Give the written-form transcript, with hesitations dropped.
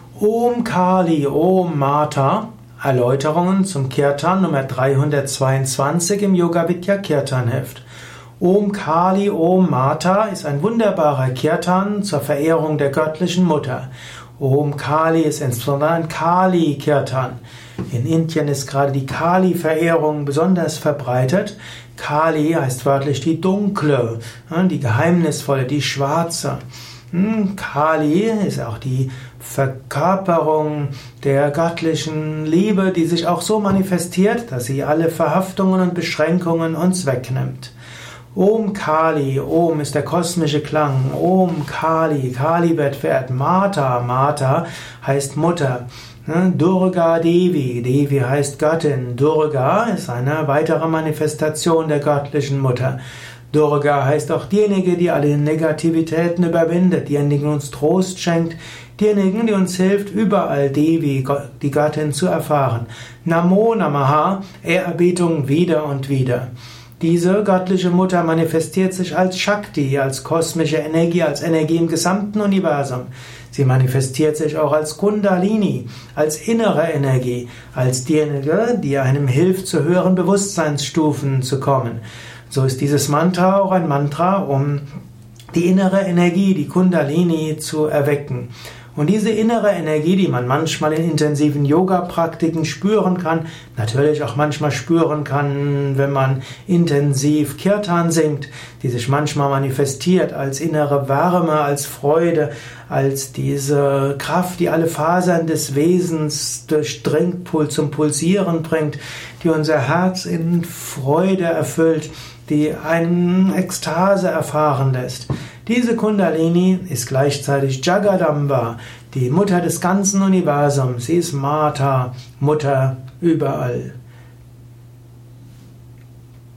Om Kali, Om Mata. Erläuterungen zum Kirtan Nummer 322 im Yoga Vidya Kirtan Heft. Om Kali, Om Mata ist ein wunderbarer Kirtan zur Verehrung der göttlichen Mutter. Om Kali ist insbesondere ein Kali-Kirtan. In Indien ist gerade die Kali-Verehrung besonders verbreitet. Kali heißt wörtlich die dunkle, die geheimnisvolle, die schwarze. Kali ist auch die Verkörperung der göttlichen Liebe, die sich auch so manifestiert, dass sie alle Verhaftungen und Beschränkungen uns wegnimmt. Om Kali, Om ist der kosmische Klang. Om Kali, Kali wird verehrt. Mata, Mata heißt Mutter. Durga Devi, Devi heißt Göttin. Durga ist eine weitere Manifestation der göttlichen Mutter. Durga heißt auch diejenige, die alle Negativitäten überwindet, diejenige, die uns Trost schenkt, diejenigen, die uns hilft, überall Devi, die Göttin, zu erfahren. Namo Namaha, Ehrerbietung wieder und wieder. Diese göttliche Mutter manifestiert sich als Shakti, als kosmische Energie, als Energie im gesamten Universum. Sie manifestiert sich auch als Kundalini, als innere Energie, als diejenige, die einem hilft, zu höheren Bewusstseinsstufen zu kommen. So ist dieses Mantra auch ein Mantra, um die innere Energie, die Kundalini, zu erwecken. Und diese innere Energie, die man manchmal in intensiven Yoga-Praktiken spüren kann, natürlich auch manchmal spüren kann, wenn man intensiv Kirtan singt, die sich manchmal manifestiert als innere Wärme, als Freude, als diese Kraft, die alle Fasern des Wesens durchdringt, zum Pulsieren bringt, die unser Herz in Freude erfüllt, die einen Ekstase erfahren lässt. Diese Kundalini ist gleichzeitig Jagadamba, die Mutter des ganzen Universums. Sie ist Mata, Mutter überall.